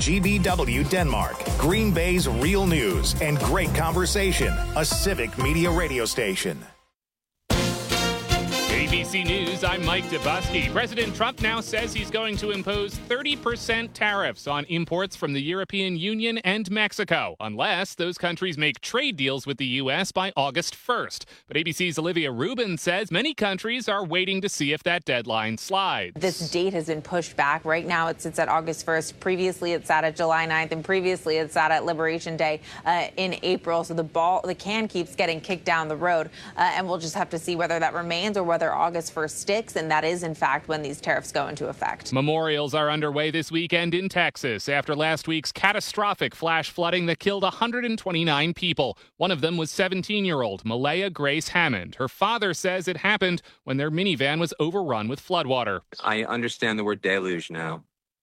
GBW Denmark, Green Bay's real news and great conversation. A Civic Media radio station. ABC News, I'm Mike Dubusky. President Trump now says he's going to impose 30% tariffs on imports from the European Union and Mexico, unless those countries make trade deals with the U.S. by August 1st. But ABC's Olivia Rubin says many countries are waiting to see if that deadline slides. This date has been pushed back. Right now it sits at August 1st. Previously it sat at July 9th, and previously it sat at Liberation Day in April. So the can keeps getting kicked down the road, and we'll just have to see whether that remains or whether August 1st sticks, and that is, in fact, when these tariffs go into effect. Memorials are underway this weekend in Texas after last week's catastrophic flash flooding that killed 129 people. One of them was 17-year-old Malaya Grace Hammond. Her father says it happened when their minivan was overrun with floodwater. I understand the word deluge now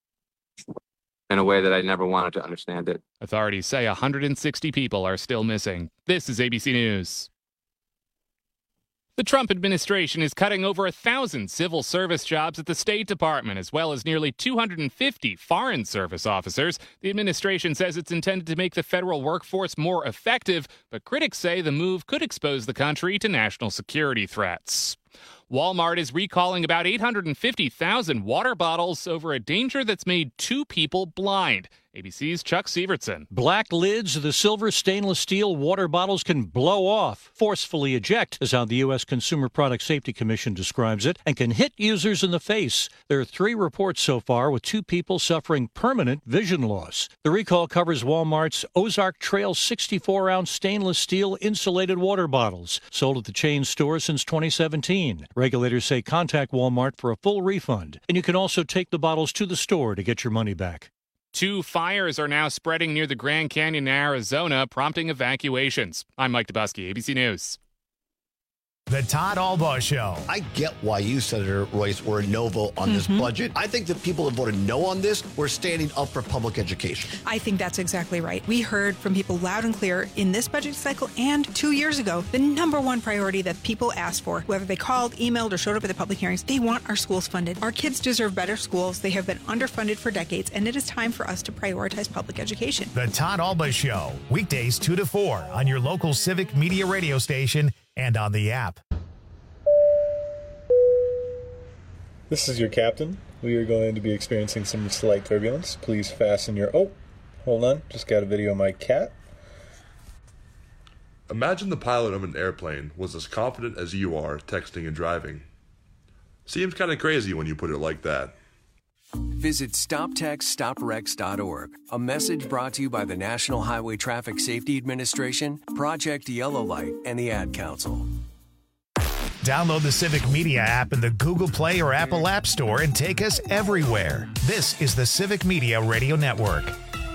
in a way that I never wanted to understand it. Authorities say 160 people are still missing. This is ABC News. The Trump administration is cutting over 1,000 civil service jobs at the State Department, as well as nearly 250 foreign service officers. The administration says it's intended to make the federal workforce more effective, but critics say the move could expose the country to national security threats. Walmart is recalling about 850,000 water bottles over a danger that's made 2 people blind. ABC's Chuck Sievertson. Black lids of the silver stainless steel water bottles can blow off, forcefully eject, is how the U.S. Consumer Product Safety Commission describes it, and can hit users in the face. There are 3 reports so far, with 2 people suffering permanent vision loss. The recall covers Walmart's Ozark Trail 64-ounce stainless steel insulated water bottles, sold at the chain store since 2017. Regulators say contact Walmart for a full refund, and you can also take the bottles to the store to get your money back. 2 fires are now spreading near the Grand Canyon in Arizona, prompting evacuations. I'm Mike Dubusky, ABC News. The Todd Albaugh Show. I get why you, Senator Royce, were a no vote on this budget. I think that people that voted no on this were standing up for public education. I think that's exactly right. We heard from people loud and clear in this budget cycle and 2 years ago, the number one priority that people asked for, whether they called, emailed, or showed up at the public hearings, they want our schools funded. Our kids deserve better schools. They have been underfunded for decades, and it is time for us to prioritize public education. The Todd Albaugh Show. Weekdays 2 to 4 on your local Civic Media radio station and on the app. This is your captain. We are going to be experiencing some slight turbulence. Please fasten your... Oh, hold on. Just got a video of my cat. Imagine the pilot of an airplane was as confident as you are texting and driving. Seems kind of crazy when you put it like that. Visit StopTextStopWrecks.org. A message brought to you by the National Highway Traffic Safety Administration, Project Yellow Light, and the Ad Council. Download the Civic Media app in the Google Play or Apple App Store and take us everywhere. This is the Civic Media Radio Network.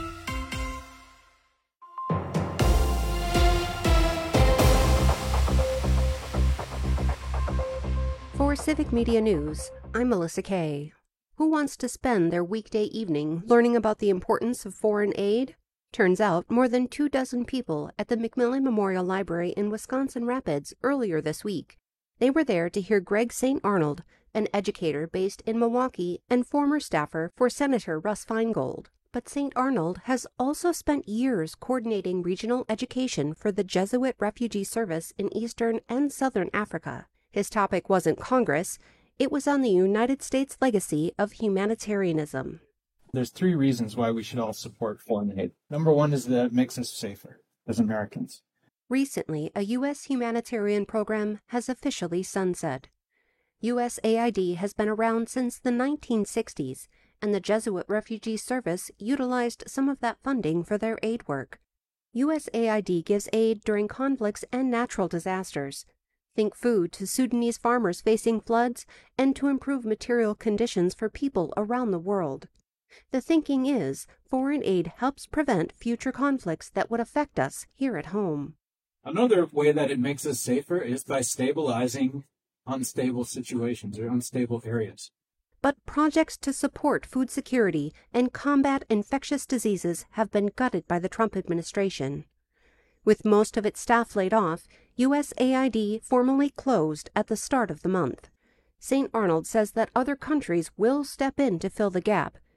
For Civic Media News, I'm Melissa Kay. Who wants to spend their weekday evening learning about the importance of foreign aid? Turns out more than 24 people at the McMillan Memorial Library in Wisconsin Rapids earlier this week. They were there to hear Greg St. Arnold, an educator based in Milwaukee and former staffer for Senator Russ Feingold. But St. Arnold has also spent years coordinating regional education for the Jesuit Refugee Service in Eastern and Southern Africa. His topic wasn't Congress, it was on the United States legacy of humanitarianism. There's 3 reasons why we should all support foreign aid. Number 1 is that it makes us safer as Americans. Recently, a U.S. humanitarian program has officially sunset. USAID has been around since the 1960s, and the Jesuit Refugee Service utilized some of that funding for their aid work. USAID gives aid during conflicts and natural disasters. Think food to Sudanese farmers facing floods and to improve material conditions for people around the world. The thinking is foreign aid helps prevent future conflicts that would affect us here at home. Another way that it makes us safer is by stabilizing unstable situations or unstable areas. But projects to support food security and combat infectious diseases have been gutted by the Trump administration. With most of its staff laid off, USAID formally closed at the start of the month. St. Arnold says that other countries will step in to fill the gap.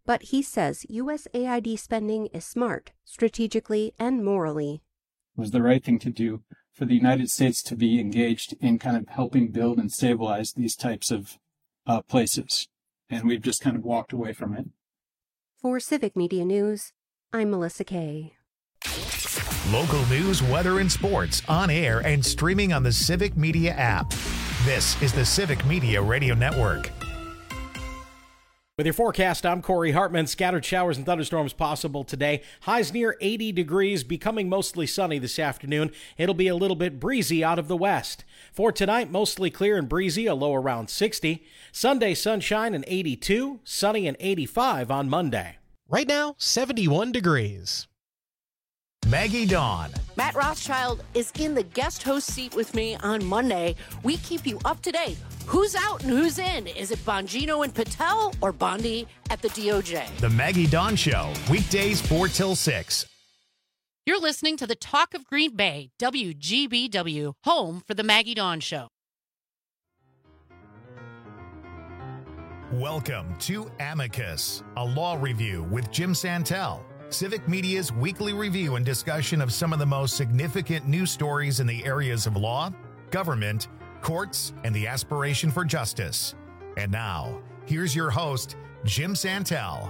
But he says USAID spending is smart, strategically and morally. It was the right thing to do for the United States to be engaged in kind of helping build and stabilize these types of places. And we've just kind of walked away from it. For Civic Media News, I'm Melissa Kay. Local news, weather, and sports on air and streaming on the Civic Media app. This is the Civic Media Radio Network. With your forecast, I'm Corey Hartman. Scattered showers and thunderstorms possible today. Highs near 80 degrees, becoming mostly sunny this afternoon. It'll be a little bit breezy out of the west. For tonight, mostly clear and breezy, a low around 60. Sunday, sunshine and 82. Sunny and 85 on Monday. Right now, 71 degrees. Maggie Dawn. Matt Rothschild is in the guest host seat with me on Monday. We keep you up to date. Who's out and who's in? Is it Bongino and Patel or Bondi at the DOJ? The Maggie Dawn Show, weekdays 4 till 6. You're listening to the Talk of Green Bay, WGBW, home for the Maggie Dawn Show. Welcome to Amicus, a law review with Jim Santel. Civic Media's weekly review and discussion of some of the most significant news stories in the areas of law, government, courts, and the aspiration for justice. And now, here's your host, Jim Santel.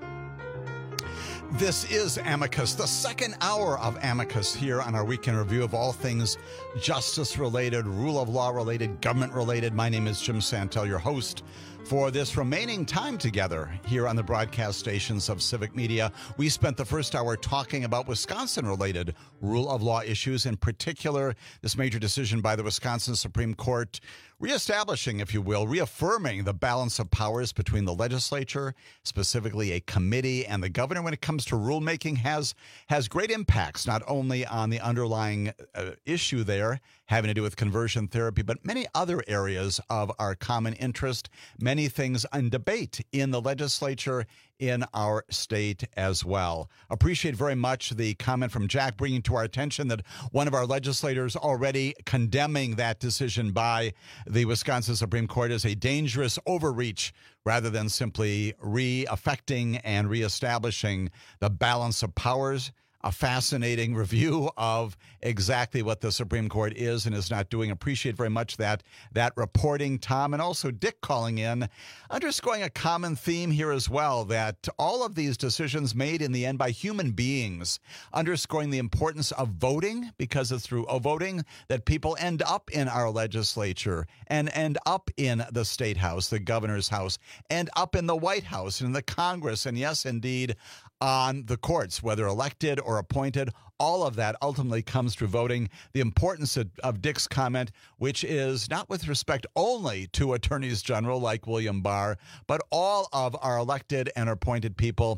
This is Amicus, the second hour of Amicus here on our weekend review of all things justice-related, rule of law-related, government-related. My name is Jim Santel, your host for this remaining time together here on the broadcast stations of Civic Media. We spent the first hour talking about Wisconsin-related rule of law issues, in particular, this major decision by the Wisconsin Supreme Court reestablishing, if you will, reaffirming the balance of powers between the legislature, specifically a committee, and the governor when it comes to rulemaking has great impacts, not only on the underlying issue there having to do with conversion therapy, but many other areas of our common interest, many things in debate in the legislature in our state as well. Appreciate very much the comment from Jack bringing to our attention that one of our legislators already condemning that decision by the Wisconsin Supreme Court as a dangerous overreach rather than simply re-affecting and reestablishing the balance of powers. A fascinating review of exactly what the Supreme Court is and is not doing. Appreciate very much that reporting, Tom, and also Dick calling in, underscoring a common theme here as well, that all of these decisions made in the end by human beings, underscoring the importance of voting, because it's through voting that people end up in our legislature and end up in the State House, the governor's house, end up in the White House and the Congress, and yes, indeed, on the courts, whether elected or appointed. All of that ultimately comes through voting. The importance of Dick's comment, which is not with respect only to attorneys general like William Barr, but all of our elected and appointed people.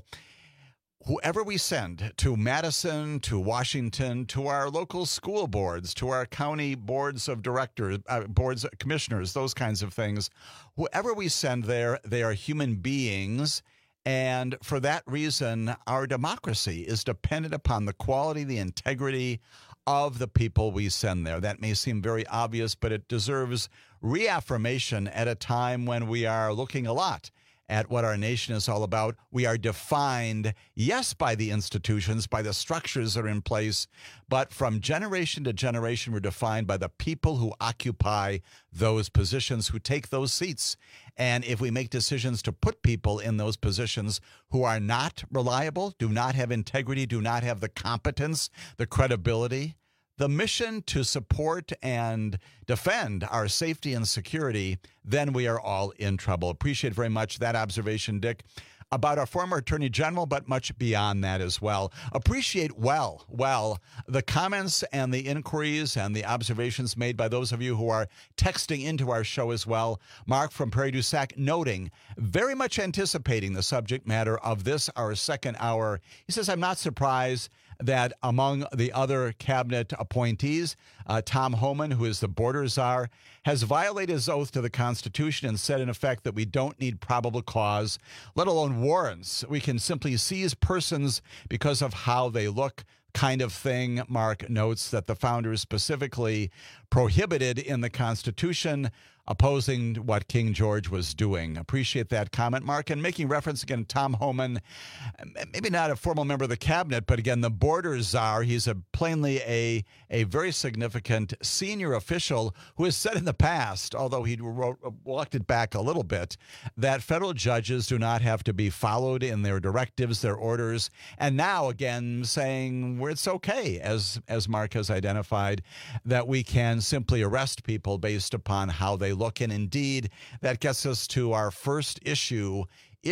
Whoever we send to Madison, to Washington, to our local school boards, to our county boards of directors, boards of commissioners, those kinds of things, whoever we send there, they are human beings. And for that reason, our democracy is dependent upon the quality, the integrity of the people we send there. That may seem very obvious, but it deserves reaffirmation at a time when we are looking a lot at what our nation is all about. We are defined, yes, by the institutions, by the structures that are in place, but from generation to generation, we're defined by the people who occupy those positions, who take those seats. And if we make decisions to put people in those positions who are not reliable, do not have integrity, do not have the competence, the credibility, the mission to support and defend our safety and security, then we are all in trouble. Appreciate very much that observation, Dick, about our former Attorney General, but much beyond that as well. Appreciate well the comments and the inquiries and the observations made by those of you who are texting into our show as well. Mark from Prairie du Sac noting, very much anticipating the subject matter of this, our second hour. He says, I'm not surprised that among the other cabinet appointees, Tom Homan, who is the border czar, has violated his oath to the Constitution and said, in effect, that we don't need probable cause, let alone warrants. We can simply seize persons because of how they look, kind of thing. Mark notes that the founders specifically prohibited in the Constitution opposing what King George was doing. Appreciate that comment, Mark. And making reference again to Tom Homan, maybe not a formal member of the cabinet, but again, the border czar. He's plainly a very significant senior official who has said in the past, although he walked it back a little bit, that federal judges do not have to be followed in their directives, their orders. And now, again, saying where it's okay, as Mark has identified, that we can simply arrest people based upon how they look. And indeed, that gets us to our first issue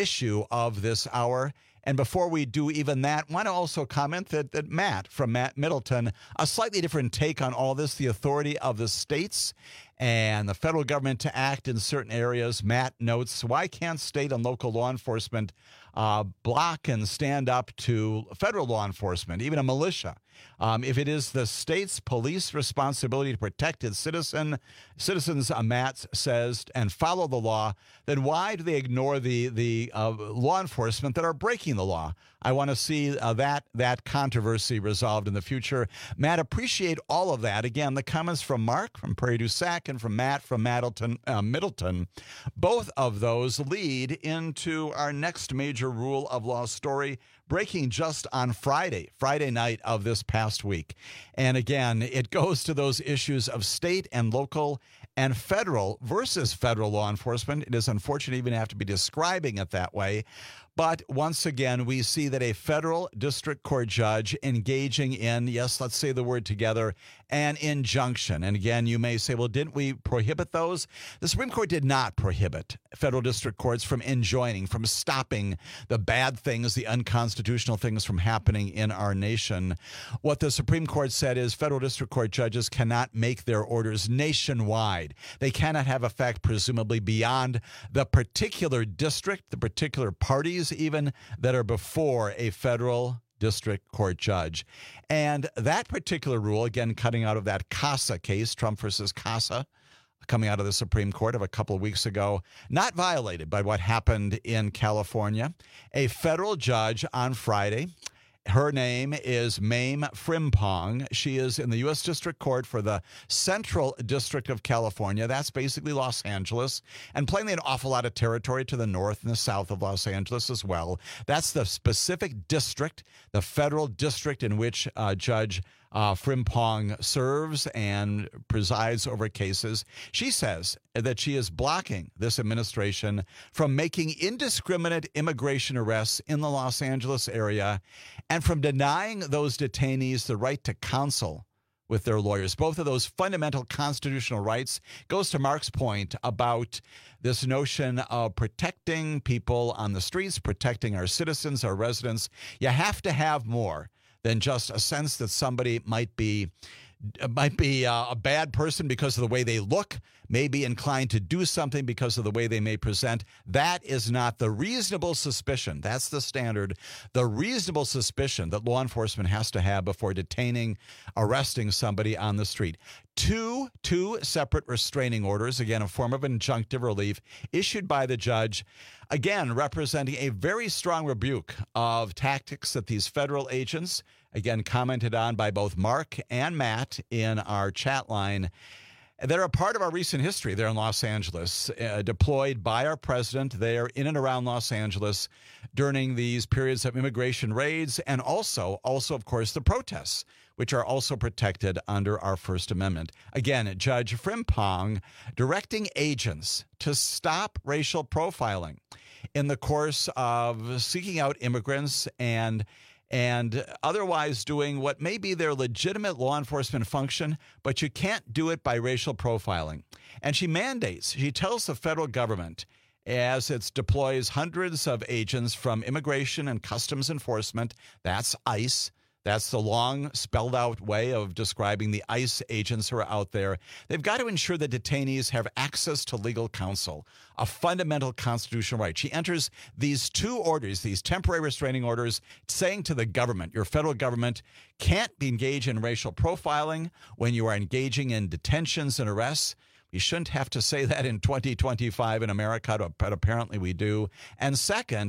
of this hour. And before we do even that, I want to also comment that Matt from Matt Middleton, a slightly different take on all this, the authority of the states and the federal government to act in certain areas. Matt notes, why can't state and local law enforcement block and stand up to federal law enforcement, even a militia? If it is the state's police responsibility to protect its citizens, Matt says, and follow the law, then why do they ignore the law enforcement that are breaking the law? I want to see that controversy resolved in the future. Matt, appreciate all of that. Again, the comments from Mark from Prairie du Sac and from Matt from Middleton, both of those lead into our next major rule of law story, breaking just on Friday night of this past week. And again, it goes to those issues of state and local and federal versus federal law enforcement. It is unfortunate even to have to be describing it that way. But once again, we see that a federal district court judge engaging in, yes, let's say the word together, an injunction. And again, you may say, well, didn't we prohibit those? The Supreme Court did not prohibit federal district courts from enjoining, from stopping the bad things, the unconstitutional things from happening in our nation. What the Supreme Court said is federal district court judges cannot make their orders nationwide. They cannot have effect, presumably, beyond the particular district, the particular parties even that are before a federal district court judge. And that particular rule, again, cutting out of that CASA case, Trump versus CASA, coming out of the Supreme Court of a couple of weeks ago, not violated by what happened in California. A federal judge on Friday, her name is Mame Frimpong. She is in the U.S. District Court for the Central District of California. That's basically Los Angeles, and plainly an awful lot of territory to the north and the south of Los Angeles as well. That's the specific district, the federal district in which Judge Frimpong serves and presides over cases. She says that she is blocking this administration from making indiscriminate immigration arrests in the Los Angeles area and from denying those detainees the right to counsel with their lawyers. Both of those fundamental constitutional rights goes to Mark's point about this notion of protecting people on the streets, protecting our citizens, our residents. You have to have more than just a sense that somebody might be a bad person because of the way they look, may be inclined to do something because of the way they may present. That is not the reasonable suspicion. That's the standard. The reasonable suspicion that law enforcement has to have before detaining, arresting somebody on the street. Two separate restraining orders, again, a form of injunctive relief issued by the judge, again, representing a very strong rebuke of tactics that these federal agents, again, commented on by both Mark and Matt in our chat line, they're a part of our recent history there in Los Angeles, deployed by our president there in and around Los Angeles during these periods of immigration raids and also, of course, the protests, which are also protected under our First Amendment. Again, Judge Frimpong directing agents to stop racial profiling in the course of seeking out immigrants and otherwise doing what may be their legitimate law enforcement function, but you can't do it by racial profiling. And she tells the federal government, as it deploys hundreds of agents from Immigration and Customs Enforcement, that's ICE, that's the long spelled out way of describing the ICE agents who are out there. They've got to ensure that detainees have access to legal counsel, a fundamental constitutional right. She enters these two orders, these temporary restraining orders, saying to the government, your federal government can't be engaged in racial profiling when you are engaging in detentions and arrests. You shouldn't have to say that in 2025 in America, but apparently we do. And second,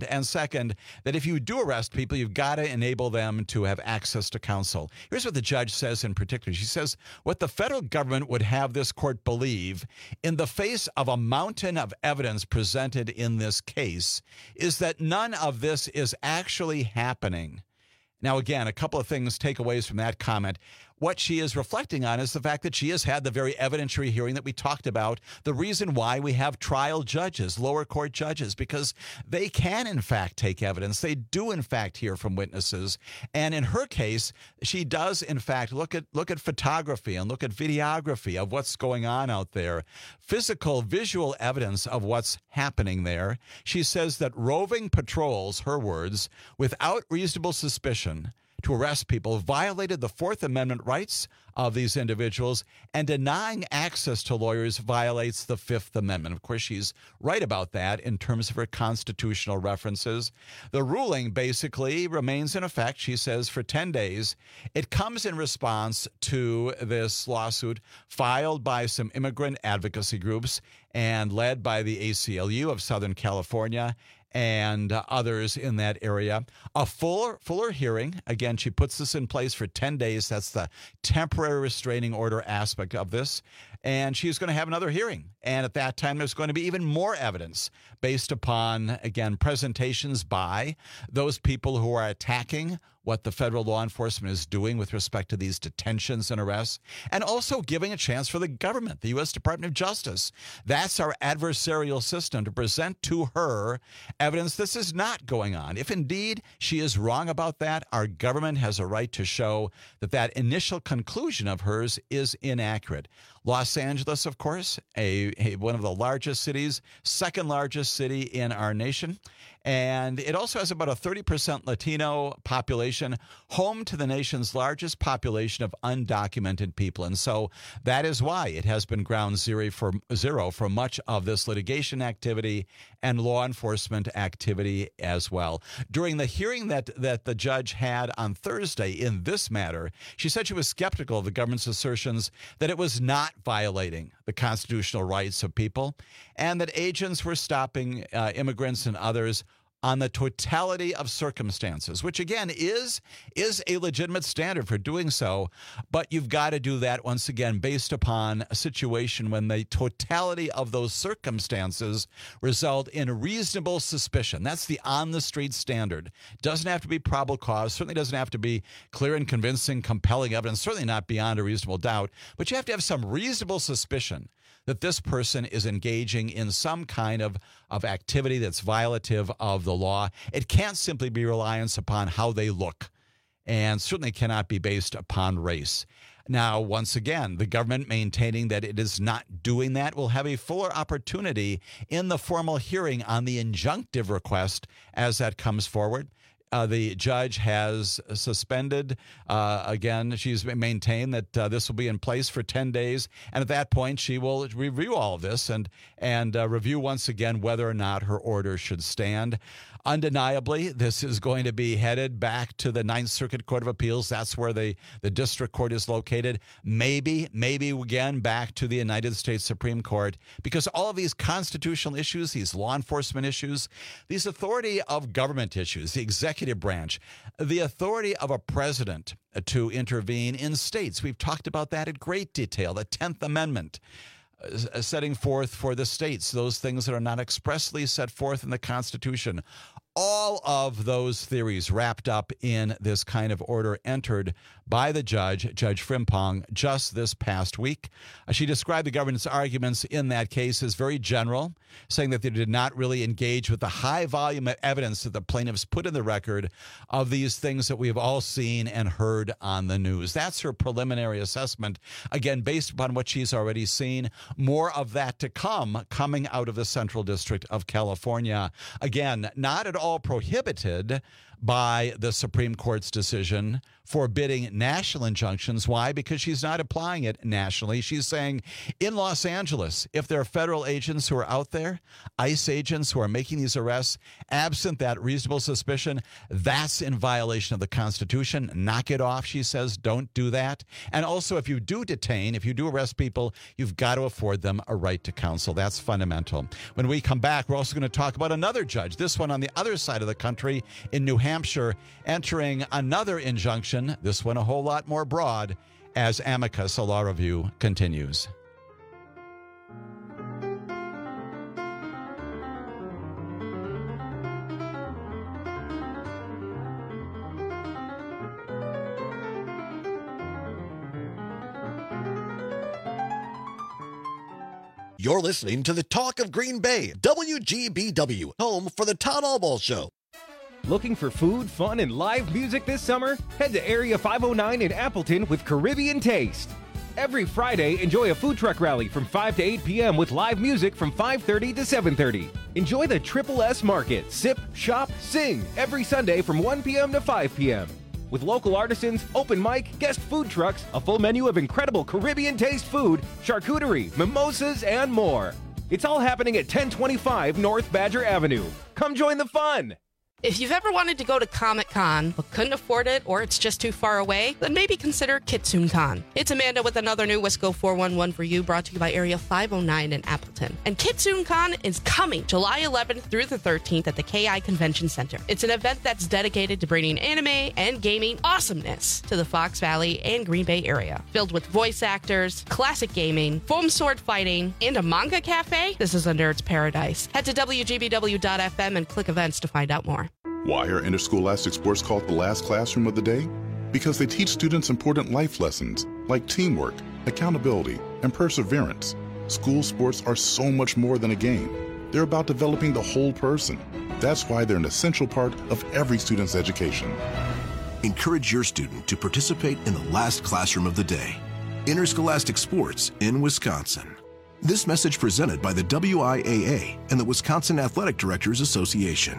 that if you do arrest people, you've got to enable them to have access to counsel. Here's what the judge says in particular. She says, what the federal government would have this court believe in the face of a mountain of evidence presented in this case is that none of this is actually happening. Now, again, a couple of things, takeaways from that comment. What she is reflecting on is the fact that she has had the very evidentiary hearing that we talked about, the reason why we have trial judges, lower court judges, because they can, in fact, take evidence. They do, in fact, hear from witnesses. And in her case, she does, in fact, look at photography and look at videography of what's going on out there, physical, visual evidence of what's happening there. She says that roving patrols, her words, without reasonable suspicion, to arrest people violated the Fourth Amendment rights of these individuals, and denying access to lawyers violates the Fifth Amendment. Of course, she's right about that in terms of her constitutional references. The ruling basically remains in effect, she says, for 10 days. It comes in response to this lawsuit filed by some immigrant advocacy groups and led by the ACLU of Southern California and others in that area. A fuller hearing. Again, she puts this in place for 10 days. That's the temporary restraining order aspect of this. And she's going to have another hearing. And at that time, there's going to be even more evidence based upon, again, presentations by those people who are attacking what the federal law enforcement is doing with respect to these detentions and arrests, and also giving a chance for the government, the U.S. Department of Justice. That's our adversarial system, to present to her evidence this is not going on. If indeed she is wrong about that, our government has a right to show that that initial conclusion of hers is inaccurate. Los Angeles, of course, one of the largest cities, second largest city in our nation. And it also has about a 30% Latino population, home to the nation's largest population of undocumented people. And so that is why it has been ground zero for much of this litigation activity and law enforcement activity as well. During the hearing that the judge had on Thursday in this matter, she said she was skeptical of the government's assertions that it was not violating the constitutional rights of people and that agents were stopping immigrants and others on the totality of circumstances, which again is a legitimate standard for doing so. But you've got to do that once again based upon a situation when the totality of those circumstances result in reasonable suspicion. That's the on-the-street standard. Doesn't have to be probable cause, certainly doesn't have to be clear and convincing, compelling evidence, certainly not beyond a reasonable doubt, but you have to have some reasonable suspicion that this person is engaging in some kind of activity that's violative of the law. It can't simply be reliance upon how they look, and certainly cannot be based upon race. Now, once again, the government maintaining that it is not doing that will have a fuller opportunity in the formal hearing on the injunctive request as that comes forward. The judge has suspended, again, she's maintained that this will be in place for 10 days. And at that point, she will review all of this and review once again whether or not her order should stand. Undeniably, this is going to be headed back to the Ninth Circuit Court of Appeals. That's where the district court is located. Maybe again back to the United States Supreme Court, because all of these constitutional issues, these law enforcement issues, these authority of government issues, the executive branch, the authority of a president to intervene in states. We've talked about that in great detail. The 10th Amendment, setting forth for the states those things that are not expressly set forth in the Constitution. All of those theories wrapped up in this kind of order entered by the judge, Judge Frimpong, just this past week. She described the government's arguments in that case as very general, saying that they did not really engage with the high volume of evidence that the plaintiffs put in the record of these things that we've all seen and heard on the news. That's her preliminary assessment, again, based upon what she's already seen. More of that to come, coming out of the Central District of California. Again, not at all prohibited by the Supreme Court's decision forbidding national injunctions. Why? Because she's not applying it nationally. She's saying in Los Angeles, if there are federal agents who are out there, ICE agents who are making these arrests, absent that reasonable suspicion, that's in violation of the Constitution. Knock it off, she says. Don't do that. And also, if you do detain, if you do arrest people, you've got to afford them a right to counsel. That's fundamental. When we come back, we're also going to talk about another judge, this one on the other side of the country in New Hampshire, entering another injunction, this one a whole lot more broad, as Amicus, a law review, continues. You're listening to the Talk of Green Bay, WGBW, home for the Todd Albaugh Show. Looking for food, fun, and live music this summer? Head to Area 509 in Appleton with Caribbean Taste. Every Friday, enjoy a food truck rally from 5 to 8 p.m. with live music from 5:30 to 7:30. Enjoy the Triple S Market, sip, shop, sing every Sunday from 1 p.m. to 5 p.m. With local artisans, open mic, guest food trucks, a full menu of incredible Caribbean Taste food, charcuterie, mimosas, and more. It's all happening at 1025 North Badger Avenue. Come join the fun! If you've ever wanted to go to Comic-Con but couldn't afford it or it's just too far away, then maybe consider KitsoonCon. It's Amanda with another new Wisco 411 for you, brought to you by Area 509 in Appleton. And KitsoonCon is coming July 11th through the 13th at the KI Convention Center. It's an event that's dedicated to bringing anime and gaming awesomeness to the Fox Valley and Green Bay area. Filled with voice actors, classic gaming, foam sword fighting, and a manga cafe, this is a nerd's paradise. Head to WGBW.FM and click events to find out more. Why are Interscholastic Sports called the last classroom of the day? Because they teach students important life lessons like teamwork, accountability, and perseverance. School sports are so much more than a game. They're about developing the whole person. That's why they're an essential part of every student's education. Encourage your student to participate in the last classroom of the day. Interscholastic Sports in Wisconsin. This message presented by the WIAA and the Wisconsin Athletic Directors Association.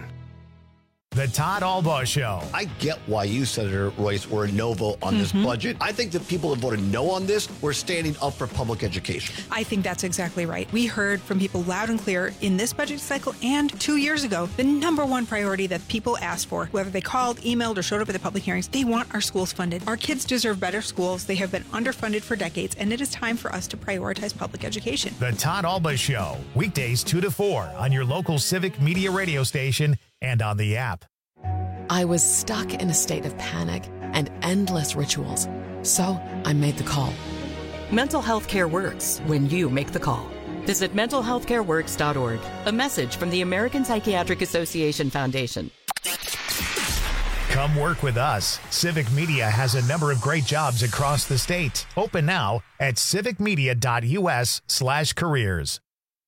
The Todd Albaugh Show. I get why you, Senator Royce, were a no vote on this budget. I think that people that voted no on this were standing up for public education. I think that's exactly right. We heard from people loud and clear in this budget cycle and 2 years ago, the number one priority that people asked for, whether they called, emailed, or showed up at the public hearings, they want our schools funded. Our kids deserve better schools. They have been underfunded for decades, and it is time for us to prioritize public education. The Todd Albaugh Show, weekdays 2 to 4 on your local Civic Media radio station and on the app. I was stuck in a state of panic and endless rituals. So I made the call. Mental health care works when you make the call. Visit mentalhealthcareworks.org. A message from the American Psychiatric Association Foundation. Come work with us. Civic Media has a number of great jobs across the state. Open now at civicmedia.us/careers.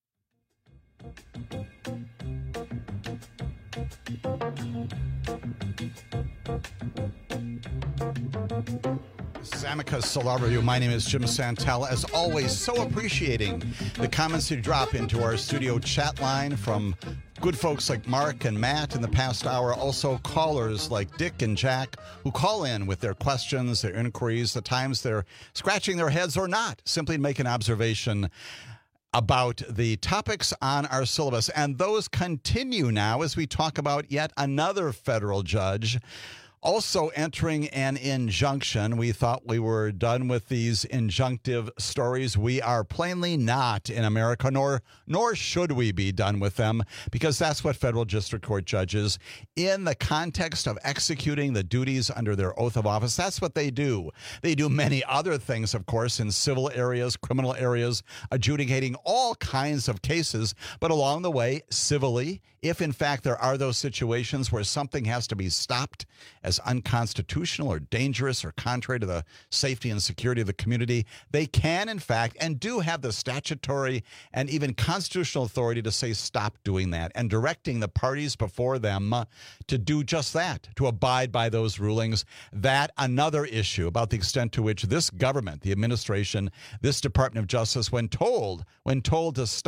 This is Amicus Solar Review. My name is Jim Santel. As always, so appreciating the comments you drop into our studio chat line from good folks like Mark and Matt in the past hour. Also callers like Dick and Jack who call in with their questions, their inquiries. At times they're scratching their heads or not, simply to make an observation about the topics on our syllabus. And those continue now as we talk about yet another federal judge also entering an injunction. We thought we were done with these injunctive stories. We are plainly not in America, nor should we be done with them, because that's what federal district court judges, in the context of executing the duties under their oath of office, that's what they do. They do many other things, of course, in civil areas, criminal areas, adjudicating all kinds of cases, but along the way, civilly, if in fact there are those situations where something has to be stopped as unconstitutional or dangerous or contrary to the safety and security of the community, they can, in fact, and do have the statutory and even constitutional authority to say stop doing that, and directing the parties before them to do just that, to abide by those rulings. That another issue about the extent to which this government, the administration, this Department of Justice, when told to stop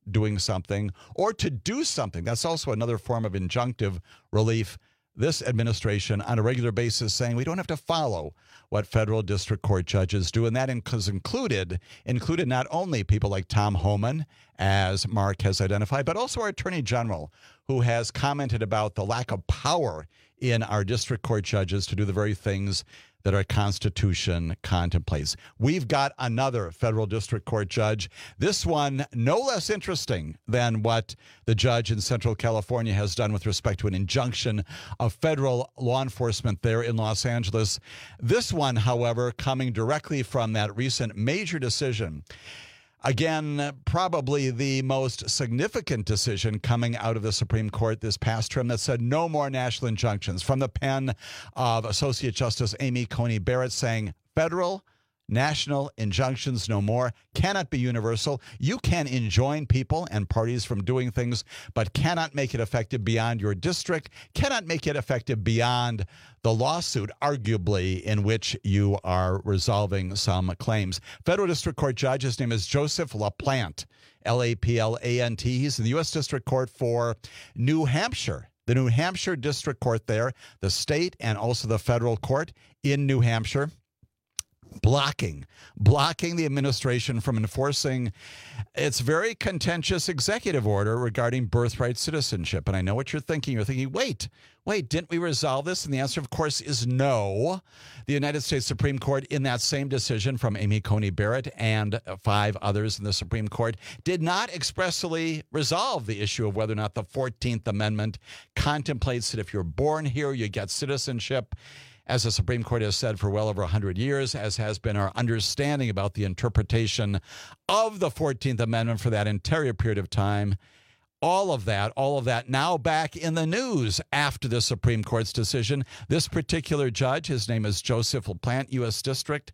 doing something or to do something. That's also another form of injunctive relief. This administration on a regular basis saying we don't have to follow what federal district court judges do. And that included not only people like Tom Homan, as Mark has identified, but also our Attorney General, who has commented about the lack of power in our district court judges to do the very things that our Constitution contemplates. We've got another federal district court judge, this one no less interesting than what the judge in Central California has done with respect to an injunction of federal law enforcement there in Los Angeles. This one, however, coming directly from that recent major decision. Again, probably the most significant decision coming out of the Supreme Court this past term that said no more national injunctions, from the pen of Associate Justice Amy Coney Barrett, saying federal national injunctions no more, cannot be universal. You can enjoin people and parties from doing things, but cannot make it effective beyond your district, cannot make it effective beyond the lawsuit, arguably, in which you are resolving some claims. Federal District Court judge, his name is Joseph LaPlante, L-A-P-L-A-N-T. He's in the U.S. District Court for New Hampshire. The New Hampshire District Court there, the state and also the federal court in New Hampshire, blocking the administration from enforcing its very contentious executive order regarding birthright citizenship. And I know what you're thinking. You're thinking, wait, didn't we resolve this? And the answer, of course, is no. The United States Supreme Court, in that same decision from Amy Coney Barrett and 5 others in the Supreme Court, did not expressly resolve the issue of whether or not the 14th Amendment contemplates that if you're born here, you get citizenship. As the Supreme Court has said for well over 100 years, as has been our understanding about the interpretation of the 14th Amendment for that entire period of time. All of that now back in the news after the Supreme Court's decision. This particular judge, his name is Joseph LaPlante, U.S. District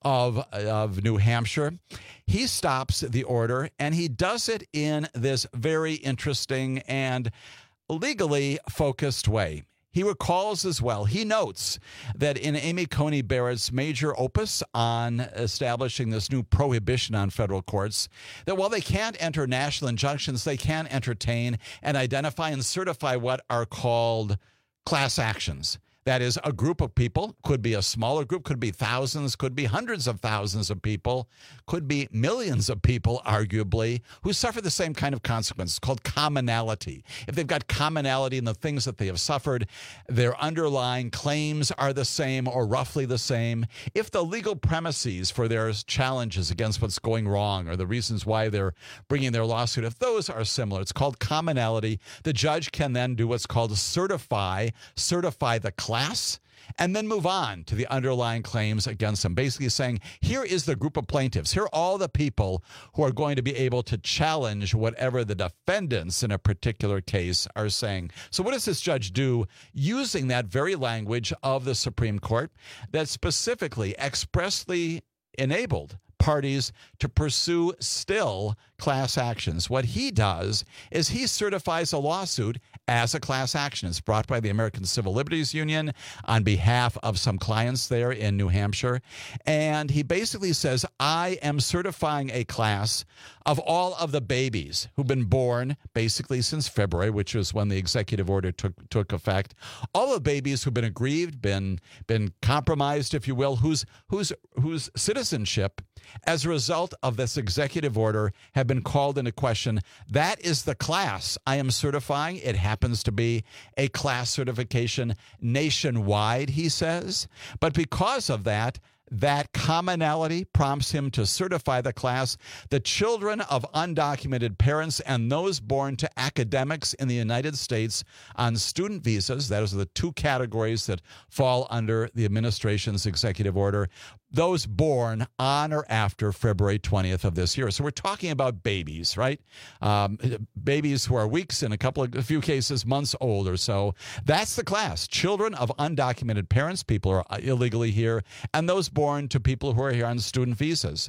of New Hampshire. He stops the order, and he does it in this very interesting and legally focused way. He recalls as well, he notes that in Amy Coney Barrett's major opus on establishing this new prohibition on federal courts, that while they can't enter national injunctions, they can entertain and identify and certify what are called class actions. That is, a group of people, could be a smaller group, could be thousands, could be hundreds of thousands of people, could be millions of people, arguably, who suffer the same kind of consequences, called commonality. If they've got commonality in the things that they have suffered, their underlying claims are the same or roughly the same. If the legal premises for their challenges against what's going wrong or the reasons why they're bringing their lawsuit, if those are similar, it's called commonality. The judge can then do what's called certify the class, and then move on to the underlying claims against them, basically saying, here is the group of plaintiffs. Here are all the people who are going to be able to challenge whatever the defendants in a particular case are saying. So what does this judge do using that very language of the Supreme Court that specifically expressly enabled parties to pursue still class actions? What he does is he certifies a lawsuit as a class action. It's brought by the American Civil Liberties Union on behalf of some clients there in New Hampshire. And he basically says, I am certifying a class of all of the babies who've been born basically since February, which was when the executive order took effect. All the babies who've been aggrieved, been compromised, if you will, whose citizenship as a result of this executive order have been called into question. That is the class I am certifying. It happens to be a class certification nationwide, he says. But because of that commonality prompts him to certify the class. The children of undocumented parents and those born to academics in the United States on student visas, those are the 2 categories that fall under the administration's executive order, those born on or after February 20th of this year. So we're talking about babies, right? Babies who are weeks, in a few cases, months old or so. That's the class. Children of undocumented parents, people who are illegally here, and those born to people who are here on student visas.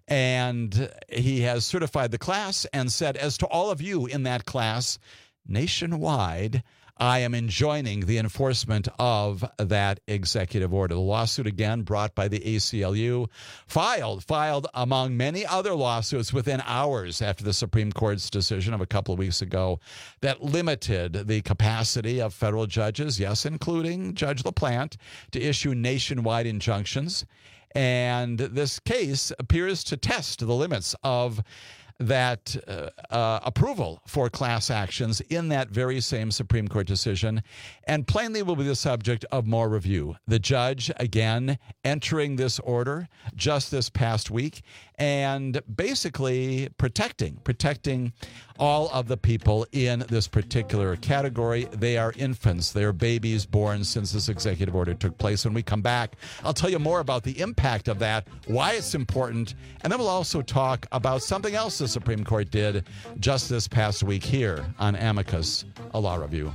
And he has certified the class and said, as to all of you in that class, nationwide, I am enjoining the enforcement of that executive order. The lawsuit, again, brought by the ACLU, filed among many other lawsuits within hours after the Supreme Court's decision of a couple of weeks ago that limited the capacity of federal judges, yes, including Judge LaPlante, to issue nationwide injunctions. And this case appears to test the limits of that approval for class actions in that very same Supreme Court decision, and plainly will be the subject of more review. The judge, again, entering this order just this past week and basically protecting all of the people in this particular category. They are infants. They are babies born since this executive order took place. When we come back, I'll tell you more about the impact of that, why it's important, and then we'll also talk about something else the Supreme Court did just this past week here on Amicus, a law review.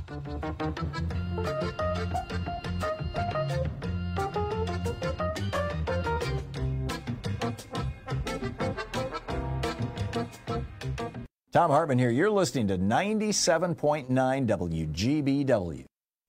Tom Hartman here. You're listening to 97.9 WGBW.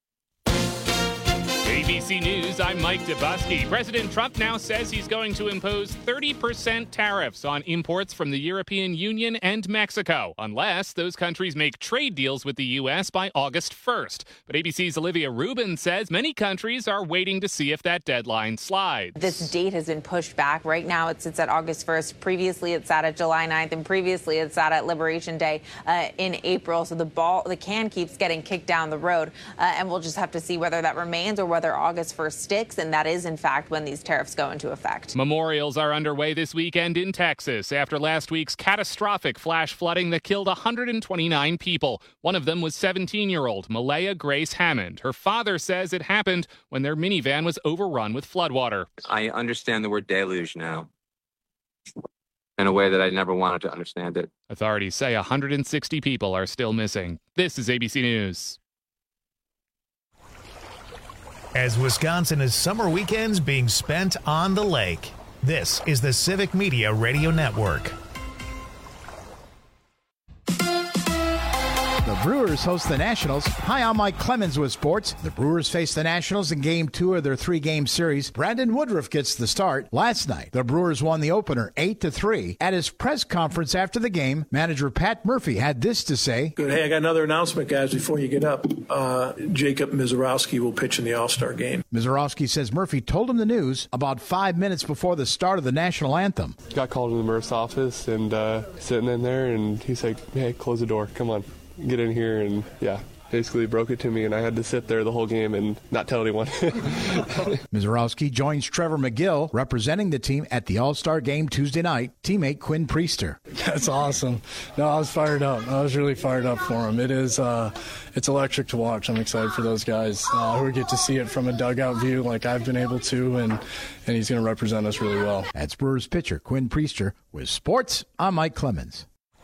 ABC News, I'm Mike Dubusky. President Trump now says he's going to impose 30% tariffs on imports from the European Union and Mexico, unless those countries make trade deals with the U.S. by August 1st. But ABC's Olivia Rubin says many countries are waiting to see if that deadline slides. This date has been pushed back. Right now it sits at August 1st. Previously it sat at July 9th, and previously it sat at Liberation Day in April. So the can keeps getting kicked down the road, and we'll just have to see whether that remains or whether August 1st sticks, and that is, in fact, when these tariffs go into effect. Memorials are underway this weekend in Texas after last week's catastrophic flash flooding that killed 129 people. One of them was 17-year-old Malaya Grace Hammond. Her father says it happened when their minivan was overrun with floodwater. I understand the word deluge now in a way that I never wanted to understand it. Authorities say 160 people are still missing. This is ABC News. As Wisconsin is summer weekends being spent on the lake, this is the Civic Media Radio Network. The Brewers host the Nationals. Hi, I'm Mike Clemens with sports. The Brewers face the Nationals in Game 2 of their 3-game series. Brandon Woodruff gets the start. Last night, the Brewers won the opener 8-3. At his press conference after the game, manager Pat Murphy had this to say. Good. Hey, I got another announcement, guys, before you get up. Jacob Misiorowski will pitch in the All-Star game. Misiorowski says Murphy told him the news about 5 minutes before the start of the national anthem. Got called in the Murph's office and sitting in there, and he said, hey, close the door. Come on. Get in here, and basically broke it to me, and I had to sit there the whole game and not tell anyone. Misiorowski joins Trevor McGill representing the team at the All-Star game Tuesday night, teammate Quinn Priester. That's awesome. No, I was fired up. I was really fired up for him. It is it's electric to watch. I'm excited for those guys who get to see it from a dugout view like I've been able to, and he's going to represent us really well. That's Brewers pitcher Quinn Priester. With sports, I'm Mike Clemens.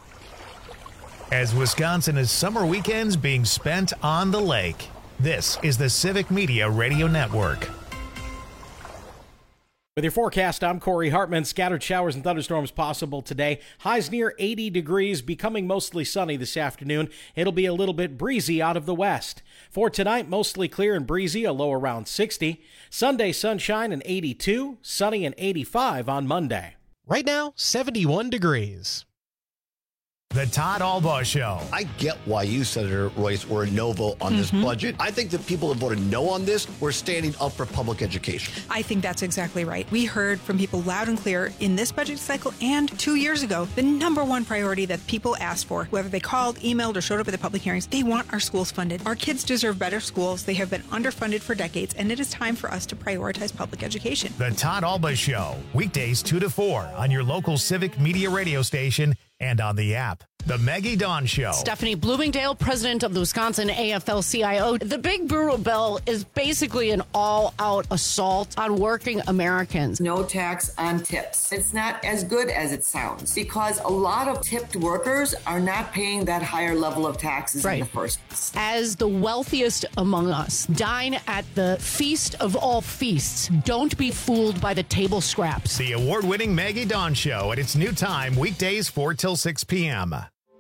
As Wisconsin is summer weekends being spent on the lake, this is the Civic Media Radio Network. With your forecast, I'm Corey Hartman. Scattered showers and thunderstorms possible today. Highs near 80 degrees, becoming mostly sunny this afternoon. It'll be a little bit breezy out of the west. For tonight, mostly clear and breezy, a low around 60. Sunday, sunshine and 82. Sunny and 85 on Monday. Right now, 71 degrees. The Todd Albaugh Show. I get why you, Senator Royce, were a no vote on this budget. I think that people that voted no on this were standing up for public education. I think that's exactly right. We heard from people loud and clear in this budget cycle and 2 years ago, the number one priority that people asked for, whether they called, emailed, or showed up at the public hearings, they want our schools funded. Our kids deserve better schools. They have been underfunded for decades, and it is time for us to prioritize public education. The Todd Albaugh Show, weekdays 2 to 4 on your local Civic Media radio station and on the app. The Maggie Dawn Show. Stephanie Bloomingdale, president of the Wisconsin AFL-CIO. The Big Brutal Bill is basically an all-out assault on working Americans. No tax on tips. It's not as good as it sounds because a lot of tipped workers are not paying that higher level of taxes in the first place. As the wealthiest among us, dine at the feast of all feasts. Don't be fooled by the table scraps. The award-winning Maggie Dawn Show at its new time, weekdays 4 till 6 p.m.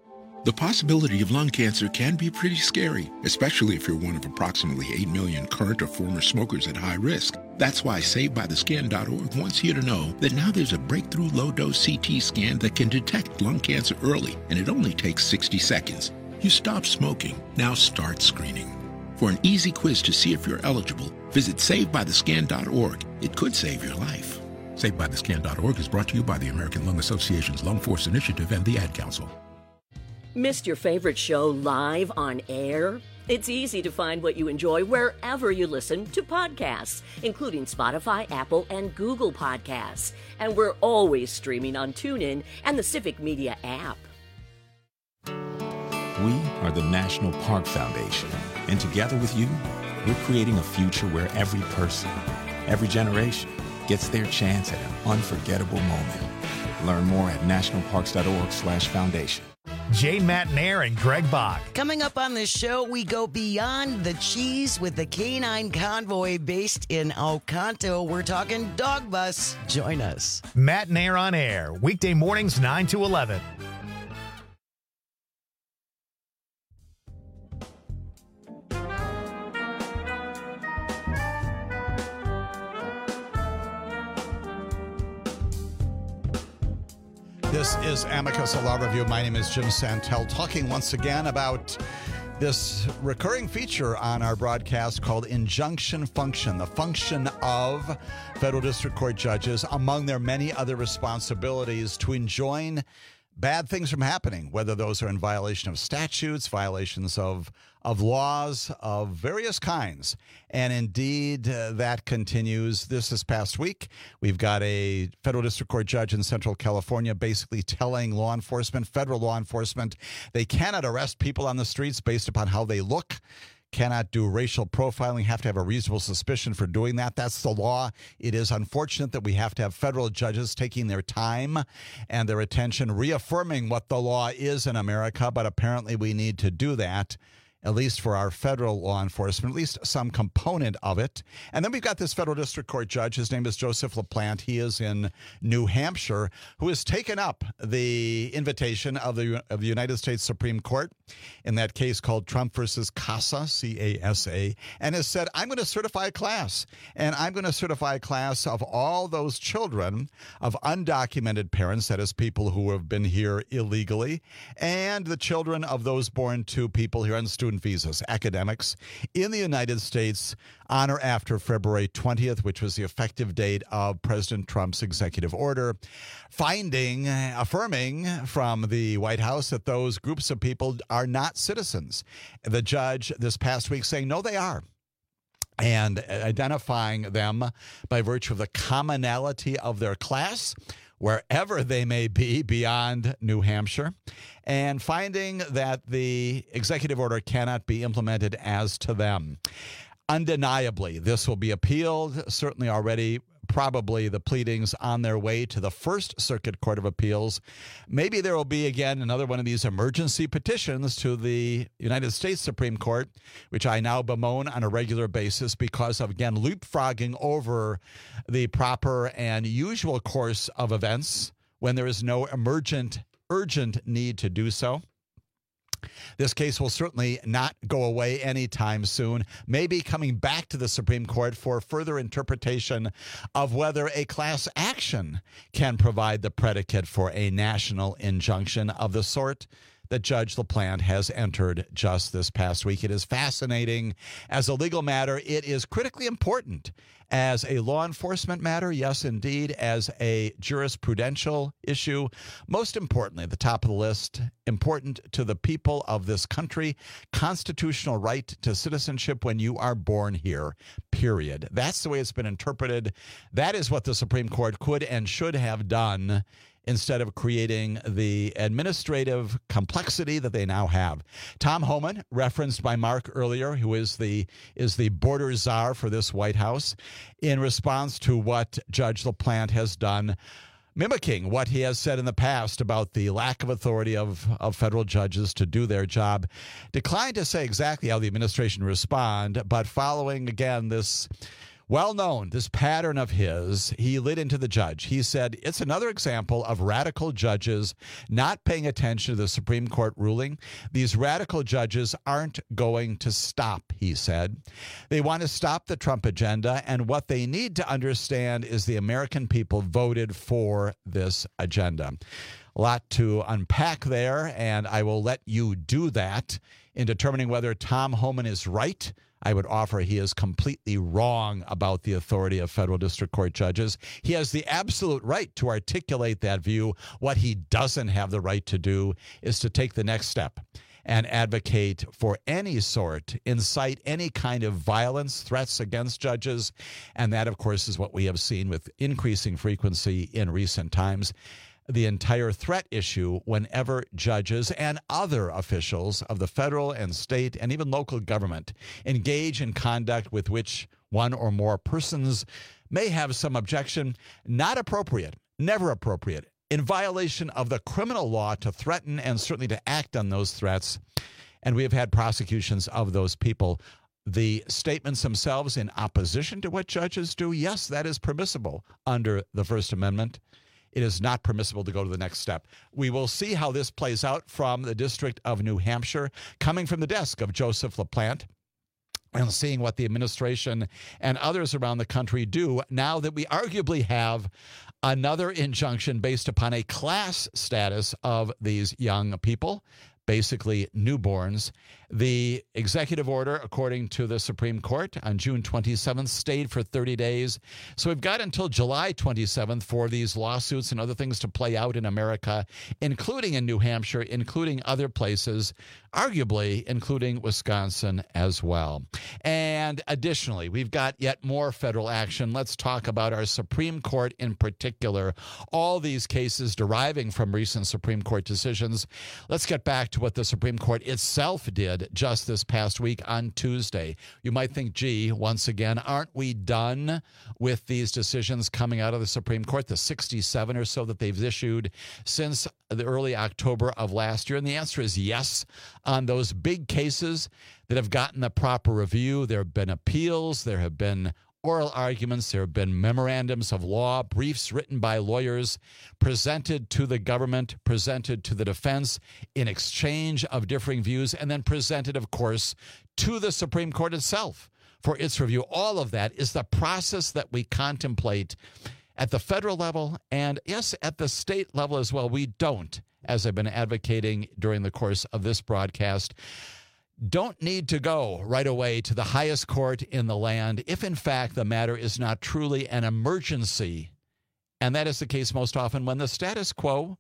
The possibility of lung cancer can be pretty scary, especially if you're one of approximately 8 million current or former smokers at high risk. That's why SaveByTheScan.org wants you to know that now there's a breakthrough low-dose CT scan that can detect lung cancer early, and it only takes 60 seconds. You stop smoking, now start screening. For an easy quiz to see if you're eligible, visit SaveByTheScan.org. It could save your life. SaveByTheScan.org is brought to you by the American Lung Association's Lung Force Initiative and the Ad Council. Missed your favorite show live on air? It's easy to find what you enjoy wherever you listen to podcasts, including Spotify, Apple, and Google Podcasts. And we're always streaming on TuneIn and the Civic Media app. We are the National Park Foundation, and together with you, we're creating a future where every person, every generation, gets their chance at an unforgettable moment. Learn more at nationalparks.org/foundation. Jay Matnair and Greg Bach. Coming up on this show, we go beyond the cheese with the Canine Convoy based in Oconto. We're talking Dog Bus. Join us. Matnair on air, weekday mornings 9 to 11. This is Amicus, a law review. My name is Jim Santel, talking once again about this recurring feature on our broadcast called Injunction Function, the function of federal district court judges, among their many other responsibilities, to enjoin bad things from happening, whether those are in violation of statutes, violations of laws of various kinds. And indeed, that continues this past week. We've got a federal district court judge in Central California basically telling law enforcement, federal law enforcement, they cannot arrest people on the streets based upon how they look, cannot do racial profiling, have to have a reasonable suspicion for doing that. That's the law. It is unfortunate that we have to have federal judges taking their time and their attention, reaffirming what the law is in America, but apparently we need to do that, at least for our federal law enforcement, at least some component of it. And then we've got this federal district court judge. His name is Joseph LaPlante. He is in New Hampshire, who has taken up the invitation of the United States Supreme Court in that case called Trump versus CASA, C-A-S-A, and has said, I'm going to certify a class. And I'm going to certify a class of all those children of undocumented parents, that is people who have been here illegally, and the children of those born to people here on student visas, academics, in the United States on or after February 20th, which was the effective date of President Trump's executive order, affirming from the White House that those groups of people are not citizens. The judge this past week saying, no, they are, and identifying them by virtue of the commonality of their class, wherever they may be beyond New Hampshire, and finding that the executive order cannot be implemented as to them. Undeniably, this will be appealed, certainly already probably the pleadings on their way to the First Circuit Court of Appeals. Maybe there will be, again, another one of these emergency petitions to the United States Supreme Court, which I now bemoan on a regular basis because of, again, leapfrogging over the proper and usual course of events when there is no urgent need to do so. This case will certainly not go away anytime soon, maybe coming back to the Supreme Court for further interpretation of whether a class action can provide the predicate for a national injunction of the sort that Judge LaPlante has entered just this past week. It is fascinating as a legal matter. It is critically important as a law enforcement matter, yes, indeed, as a jurisprudential issue. Most importantly, at the top of the list, important to the people of this country, constitutional right to citizenship when you are born here, period. That's the way it's been interpreted. That is what the Supreme Court could and should have done instead of creating the administrative complexity that they now have. Tom Homan, referenced by Mark earlier, who is the border czar for this White House, in response to what Judge LaPlante has done, mimicking what he has said in the past about the lack of authority of federal judges to do their job, declined to say exactly how the administration respond, but following, again, this Well known, this pattern of his, he lit into the judge. He said, it's another example of radical judges not paying attention to the Supreme Court ruling. These radical judges aren't going to stop, he said. They want to stop the Trump agenda, and what they need to understand is the American people voted for this agenda. A lot to unpack there, and I will let you do that in determining whether Tom Homan is right. I would offer he is completely wrong about the authority of federal district court judges. He has the absolute right to articulate that view. What he doesn't have the right to do is to take the next step and advocate for any sort, incite any kind of violence, threats against judges. And that, of course, is what we have seen with increasing frequency in recent times. The entire threat issue whenever judges and other officials of the federal and state and even local government engage in conduct with which one or more persons may have some objection, not appropriate, never appropriate, in violation of the criminal law to threaten and certainly to act on those threats. And we have had prosecutions of those people. The statements themselves in opposition to what judges do, yes, that is permissible under the First Amendment. It is not permissible to go to the next step. We will see how this plays out from the District of New Hampshire, coming from the desk of Joseph LaPlante, and seeing what the administration and others around the country do now that we arguably have another injunction based upon a class status of these young people, basically newborns. The executive order, according to the Supreme Court, on June 27th, stayed for 30 days. So we've got until July 27th for these lawsuits and other things to play out in America, including in New Hampshire, including other places, arguably including Wisconsin as well. And additionally, we've got yet more federal action. Let's talk about our Supreme Court in particular, all these cases deriving from recent Supreme Court decisions. Let's get back to what the Supreme Court itself did just this past week on Tuesday. You might think, gee, once again, aren't we done with these decisions coming out of the Supreme Court, the 67 or so that they've issued since the early October of last year? And the answer is yes. On those big cases that have gotten the proper review, there have been appeals, there have been oral arguments, there have been memorandums of law, briefs written by lawyers, presented to the government, presented to the defense in exchange of differing views, and then presented, of course, to the Supreme Court itself for its review. All of that is the process that we contemplate at the federal level and, yes, at the state level as well. We don't, as I've been advocating during the course of this broadcast, don't need to go right away to the highest court in the land if, in fact, the matter is not truly an emergency. And that is the case most often when the status quo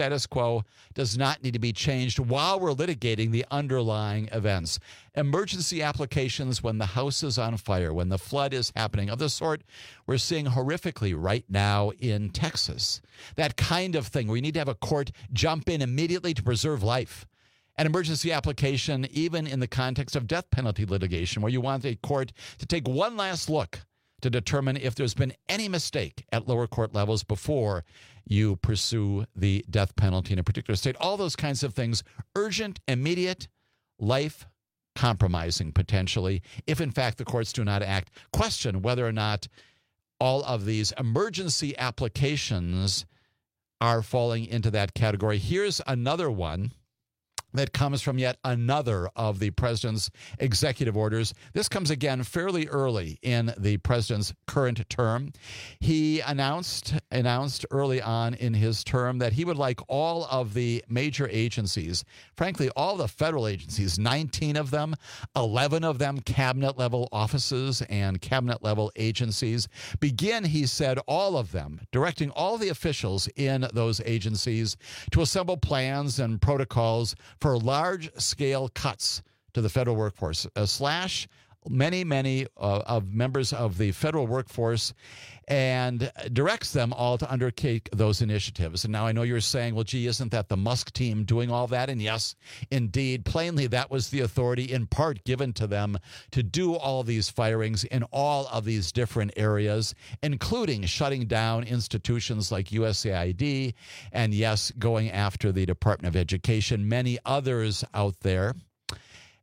does not need to be changed while we're litigating the underlying events. Emergency applications when the house is on fire, when the flood is happening, of the sort we're seeing horrifically right now in Texas. That kind of thing where you need to have a court jump in immediately to preserve life. An emergency application, even in the context of death penalty litigation, where you want a court to take one last look to determine if there's been any mistake at lower court levels before you pursue the death penalty in a particular state. All those kinds of things, urgent, immediate, life compromising potentially, if in fact the courts do not act. Question whether or not all of these emergency applications are falling into that category. Here's another one that comes from yet another of the president's executive orders. This comes again fairly early in the president's current term. He announced early on in his term that he would like all of the major agencies, frankly, all the federal agencies, 19 of them, 11 of them cabinet-level offices and cabinet-level agencies, begin, he said, all of them, directing all the officials in those agencies to assemble plans and protocols for large-scale cuts to the federal workforce, slash many of members of the federal workforce, and directs them all to undertake those initiatives. And now I know you're saying, well, gee, isn't that the Musk team doing all that? And yes, indeed, plainly, that was the authority in part given to them to do all these firings in all of these different areas, including shutting down institutions like USAID and, yes, going after the Department of Education, many others out there.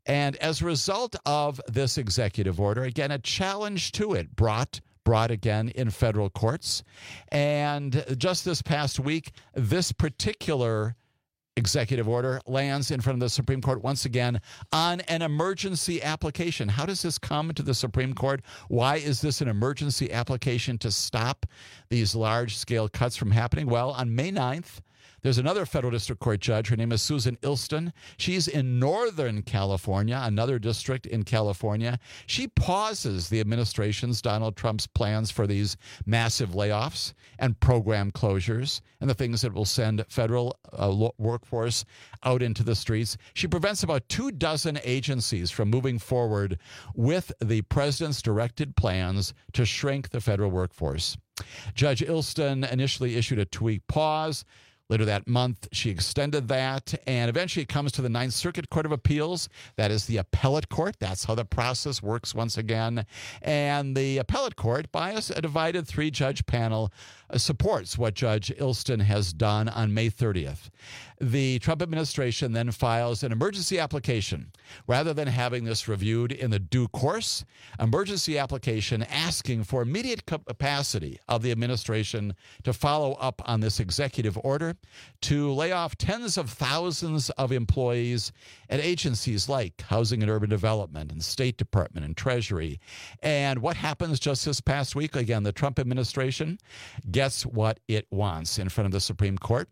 And as a result of this executive order, again, a challenge to it brought again in federal courts. And just this past week, this particular executive order lands in front of the Supreme Court once again on an emergency application. How does this come to the Supreme Court? Why is this an emergency application to stop these large-scale cuts from happening? Well, on May 9th, there's another federal district court judge. Her name is Susan Ilston. She's in Northern California, another district in California. She pauses the administration's, Donald Trump's, plans for these massive layoffs and program closures and the things that will send federal workforce out into the streets. She prevents about 24 agencies from moving forward with the president's directed plans to shrink the federal workforce. Judge Ilston initially issued a 2-week pause. Later that month, she extended that, and eventually it comes to the Ninth Circuit Court of Appeals. That is the appellate court. That's how the process works once again. And the appellate court, by a divided 3-judge panel, supports what Judge Ilston has done on May 30th. The Trump administration then files an emergency application. Rather than having this reviewed in the due course, emergency application asking for immediate capacity of the administration to follow up on this executive order to lay off tens of thousands of employees at agencies like Housing and Urban Development and State Department and Treasury. And what happens just this past week? Again, the Trump administration gets what it wants in front of the Supreme Court.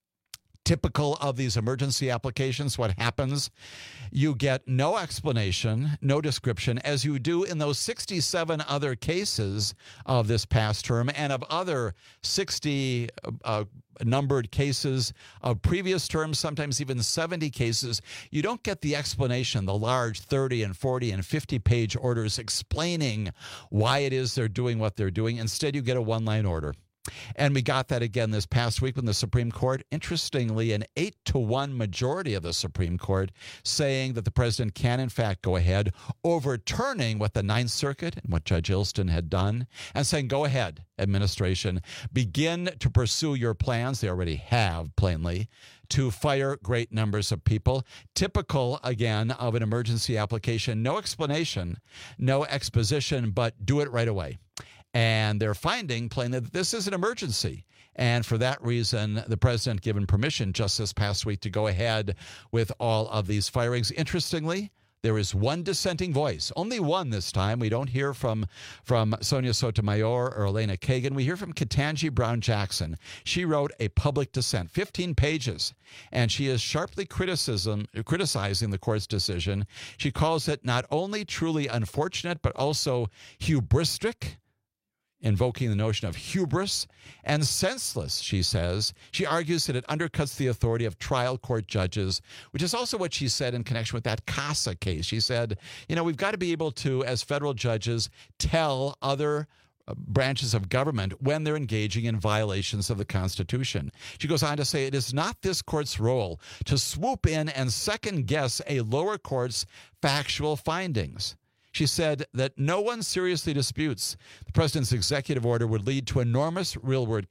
Typical of these emergency applications, what happens? You get no explanation, no description, as you do in those 67 other cases of this past term and of other 60 numbered cases of previous terms, sometimes even 70 cases. You don't get the explanation, the large 30 and 40 and 50-page orders explaining why it is they're doing what they're doing. Instead, you get a one-line order. And we got that again this past week when the Supreme Court, interestingly, an 8-1 majority of the Supreme Court saying that the president can, in fact, go ahead, overturning what the Ninth Circuit and what Judge Ilston had done, and saying, go ahead, administration, begin to pursue your plans. They already have, plainly, to fire great numbers of people. Typical, again, of an emergency application. No explanation, no exposition, but do it right away. And they're finding plainly that this is an emergency. And for that reason, the president given permission just this past week to go ahead with all of these firings. Interestingly, there is one dissenting voice, only one this time. We don't hear from Sonia Sotomayor or Elena Kagan. We hear from Ketanji Brown Jackson. She wrote a public dissent, 15 pages, and she is sharply criticizing the court's decision. She calls it not only truly unfortunate, but also hubristic, invoking the notion of hubris, and senseless, she says. She argues that it undercuts the authority of trial court judges, which is also what she said in connection with that CASA case. She said, we've got to be able to, as federal judges, tell other branches of government when they're engaging in violations of the Constitution. She goes on to say, it is not this court's role to swoop in and second-guess a lower court's factual findings. She said that no one seriously disputes the president's executive order would lead to enormous real-world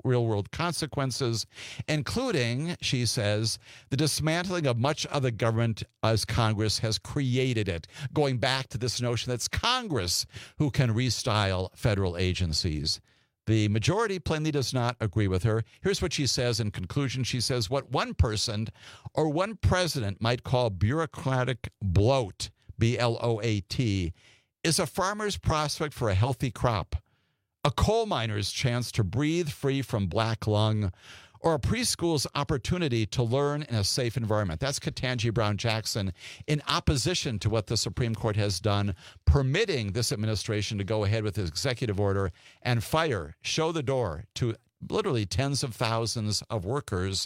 consequences, including, she says, the dismantling of much of the government as Congress has created it, going back to this notion that it's Congress who can restyle federal agencies. The majority plainly does not agree with her. Here's what she says in conclusion. She says, what one person or one president might call bureaucratic bloat, B-L-O-A-T, is a farmer's prospect for a healthy crop, a coal miner's chance to breathe free from black lung, or a preschool's opportunity to learn in a safe environment. That's Ketanji Brown Jackson in opposition to what the Supreme Court has done, permitting this administration to go ahead with this executive order and show the door to literally tens of thousands of workers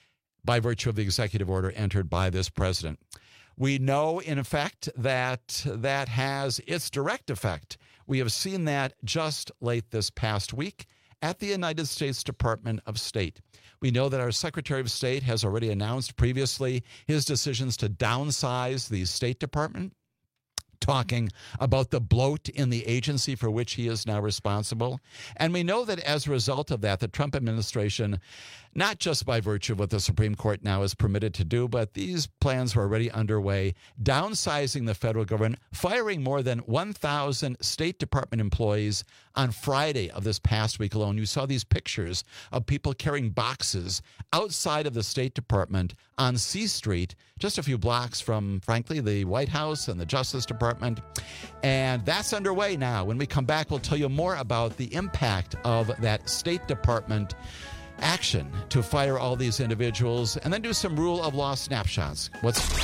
by virtue of the executive order entered by this president. We know, in effect, that has its direct effect. We have seen that just late this past week at the United States Department of State. We know that our Secretary of State has already announced previously his decisions to downsize the State Department, talking about the bloat in the agency for which he is now responsible. And we know that as a result of that, the Trump administration not just by virtue of what the Supreme Court now is permitted to do, but these plans were already underway, downsizing the federal government, firing more than 1,000 State Department employees on Friday of this past week alone. You saw these pictures of people carrying boxes outside of the State Department on C Street, just a few blocks from, frankly, the White House and the Justice Department. And that's underway now. When we come back, we'll tell you more about the impact of that State Department action to fire all these individuals, and then do some rule of law snapshots.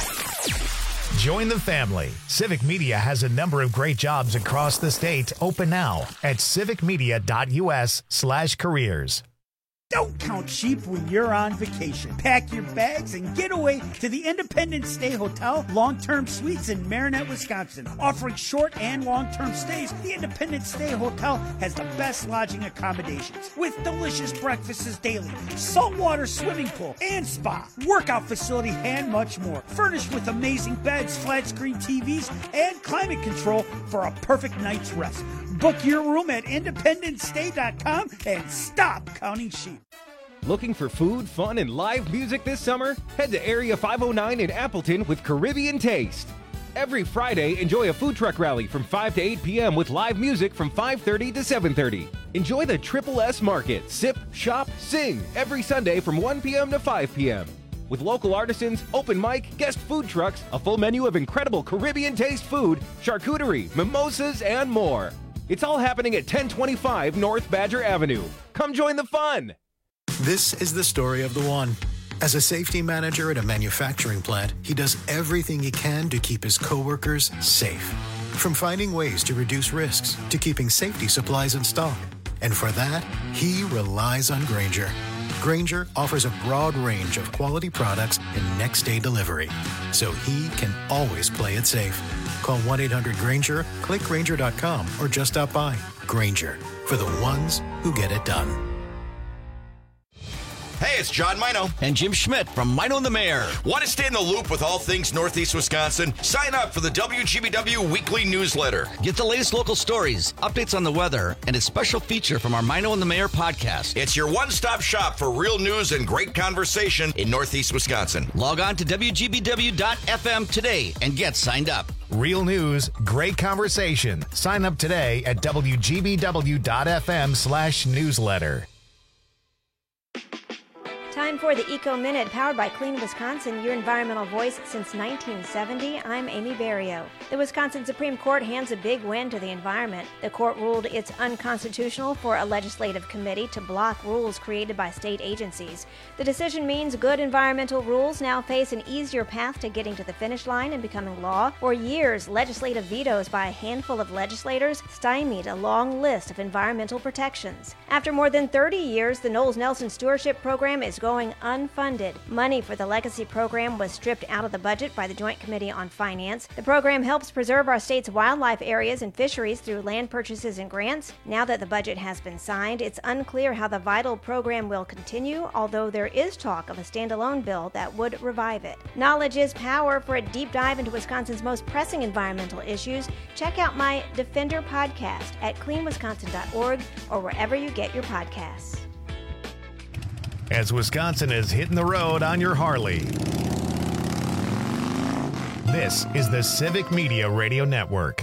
Join the family. Civic Media has a number of great jobs across the state open now at civicmedia.us/careers. Don't count sheep when you're on vacation. Pack your bags and get away to the Independence Stay Hotel Long-Term Suites in Marinette, Wisconsin. Offering short and long-term stays, the Independence Stay Hotel has the best lodging accommodations with delicious breakfasts daily, saltwater swimming pool and spa, workout facility, and much more. Furnished with amazing beds, flat-screen TVs, and climate control for a perfect night's rest. Book your room at independencestay.com and stop counting sheep. Looking for food, fun, and live music this summer? Head to Area 509 in Appleton with Caribbean Taste. Every Friday, enjoy a food truck rally from 5 to 8 p.m. with live music from 5:30 to 7:30. Enjoy the Triple S Market, Sip, Shop, Sing every Sunday from 1 p.m. to 5 p.m. With local artisans, open mic, guest food trucks, a full menu of incredible Caribbean Taste food, charcuterie, mimosas, and more. It's all happening at 1025 North Badger Avenue. Come join the fun! This is the story of the one. As a safety manager at a manufacturing plant, he does everything he can to keep his coworkers safe. From finding ways to reduce risks to keeping safety supplies in stock. And for that, he relies on Grainger. Grainger offers a broad range of quality products and next-day delivery, so he can always play it safe. Call 1-800-GRAINGER, click Grainger.com, or just stop by. Grainger, for the ones who get it done. Hey, it's John Mino. And Jim Schmidt from Mino and the Mayor. Want to stay in the loop with all things Northeast Wisconsin? Sign up for the WGBW Weekly Newsletter. Get the latest local stories, updates on the weather, and a special feature from our Mino and the Mayor podcast. It's your one-stop shop for real news and great conversation in Northeast Wisconsin. Log on to WGBW.FM today and get signed up. Real news, great conversation. Sign up today at WGBW.FM/newsletter. Time for the Eco Minute, powered by Clean Wisconsin, your environmental voice since 1970. I'm Amy Barrio. The Wisconsin Supreme Court hands a big win to the environment. The court ruled it's unconstitutional for a legislative committee to block rules created by state agencies. The decision means good environmental rules now face an easier path to getting to the finish line and becoming law. For years, legislative vetoes by a handful of legislators stymied a long list of environmental protections. After more than 30 years, the Knowles Nelson Stewardship Program is going unfunded. Money for the legacy program was stripped out of the budget by the Joint Committee on Finance. The program helps preserve our state's wildlife areas and fisheries through land purchases and grants. Now that the budget has been signed, it's unclear how the vital program will continue, although there is talk of a standalone bill that would revive it. Knowledge is power. For a deep dive into Wisconsin's most pressing environmental issues, check out my Defender podcast at cleanwisconsin.org or wherever you get your podcasts. As Wisconsin is hitting the road on your Harley. This is the Civic Media Radio Network.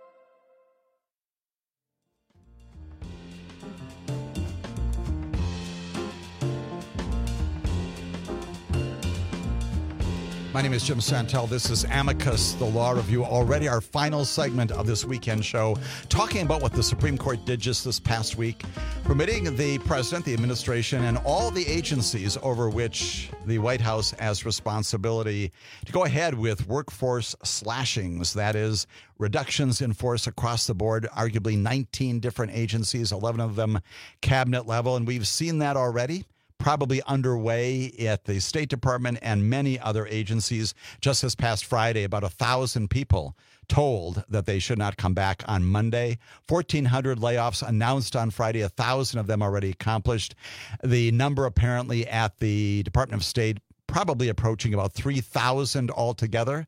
My name is Jim Santel. This is Amicus, the Law Review. Already our final segment of this weekend show, talking about what the Supreme Court did just this past week, permitting the president, the administration, and all the agencies over which the White House has responsibility to go ahead with workforce slashings. That is, reductions in force across the board, arguably 19 different agencies, 11 of them cabinet level. And we've seen that already, probably underway at the State Department and many other agencies. Just this past Friday, about 1,000 people told that they should not come back on Monday. 1,400 layoffs announced on Friday, 1,000 of them already accomplished. The number apparently at the Department of State probably approaching about 3,000 altogether.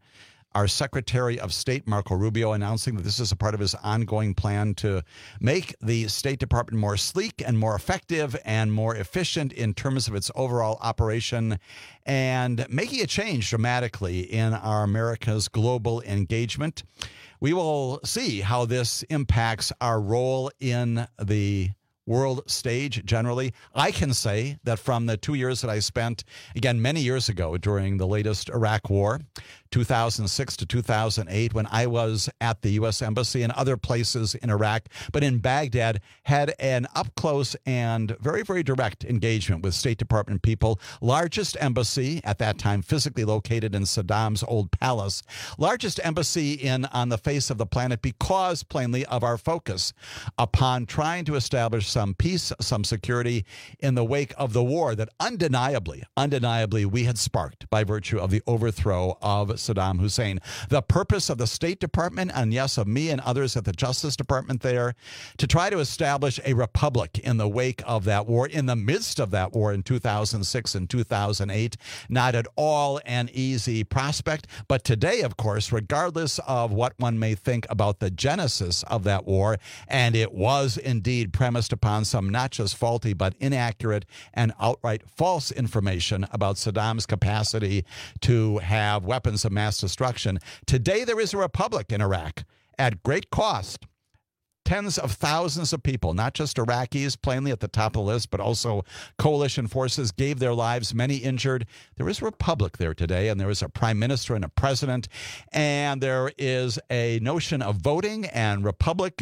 our Secretary of State, Marco Rubio, announcing that this is a part of his ongoing plan to make the State Department more sleek and more effective and more efficient in terms of its overall operation, and making a change dramatically in our America's global engagement. We will see how this impacts our role in the world stage generally. I can say that from the 2 years that I spent, again, many years ago during the latest Iraq War, 2006 to 2008, when I was at the U.S. Embassy and other places in Iraq, but in Baghdad, had an up-close and very, very direct engagement with State Department people. Largest embassy at that time, physically located in Saddam's old palace. Largest embassy on the face of the planet because, plainly, of our focus upon trying to establish some peace, some security in the wake of the war that undeniably we had sparked by virtue of the overthrow of Saddam Hussein. The purpose of the State Department, and yes, of me and others at the Justice Department there, to try to establish a republic in the wake of that war, in the midst of that war in 2006 and 2008. Not at all an easy prospect. But today, of course, regardless of what one may think about the genesis of that war, and it was indeed premised upon some not just faulty but inaccurate and outright false information about Saddam's capacity to have weapons of mass destruction. Today there is a republic in Iraq at great cost. Tens of thousands of people, not just Iraqis, plainly at the top of the list, but also coalition forces gave their lives, many injured. There is a republic there today, and there is a prime minister and a president, and there is a notion of voting and republic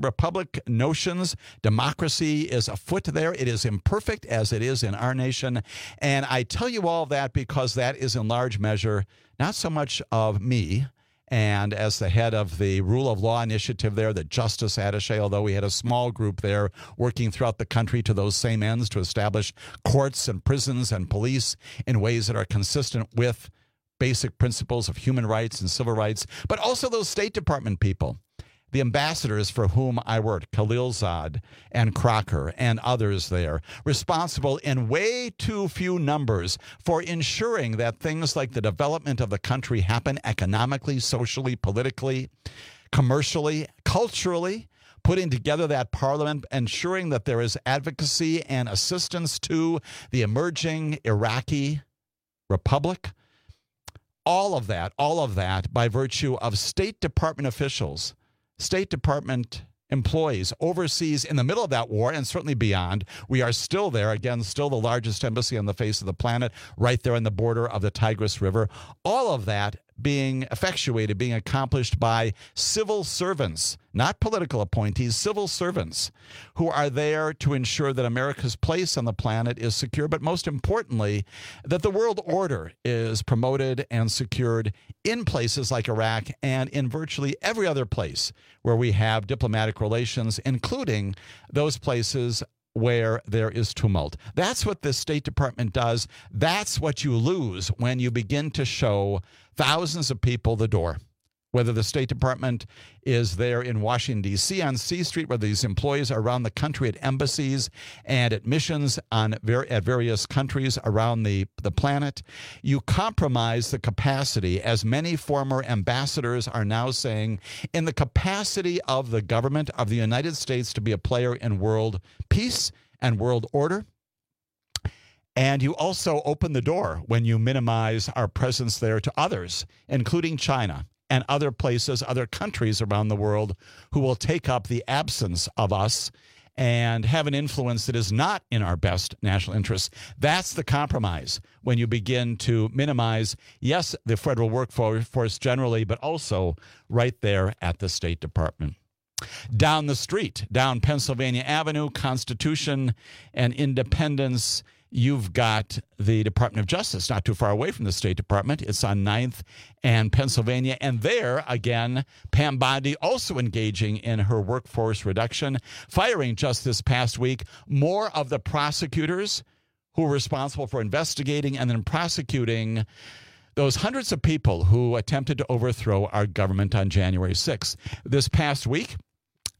notions. Democracy is afoot there. It is imperfect as it is in our nation. And I tell you all that because that is in large measure not so much of me, and as the head of the Rule of Law Initiative there, the Justice Attaché, although we had a small group there working throughout the country to those same ends to establish courts and prisons and police in ways that are consistent with basic principles of human rights and civil rights, but also those State Department people. The ambassadors for whom I worked, Khalilzad and Crocker and others there, responsible in way too few numbers for ensuring that things like the development of the country happen economically, socially, politically, commercially, culturally, putting together that parliament, ensuring that there is advocacy and assistance to the emerging Iraqi republic. All of that by virtue of State Department officials, State Department employees overseas in the middle of that war and certainly beyond. We are still there, again, still the largest embassy on the face of the planet, right there on the border of the Tigris River. All of that being effectuated, being accomplished by civil servants, not political appointees, civil servants who are there to ensure that America's place on the planet is secure, but most importantly, that the world order is promoted and secured in places like Iraq and in virtually every other place where we have diplomatic relations, including those places where there is tumult. That's what the State Department does. That's what you lose when you begin to show thousands of people the door. Whether the State Department is there in Washington, D.C. on C Street, whether these employees are around the country at embassies and at missions at various countries around the planet, you compromise the capacity, as many former ambassadors are now saying, in the capacity of the government of the United States to be a player in world peace and world order. And you also open the door when you minimize our presence there to others, including China and other places, other countries around the world who will take up the absence of us and have an influence that is not in our best national interests. That's the compromise when you begin to minimize, yes, the federal workforce generally, but also right there at the State Department. Down the street, down Pennsylvania Avenue, Constitution and Independence, you've got the Department of Justice, not too far away from the State Department. It's on 9th and Pennsylvania. And there, again, Pam Bondi also engaging in her workforce reduction, firing just this past week more of the prosecutors who were responsible for investigating and then prosecuting those hundreds of people who attempted to overthrow our government on January 6th. This past week,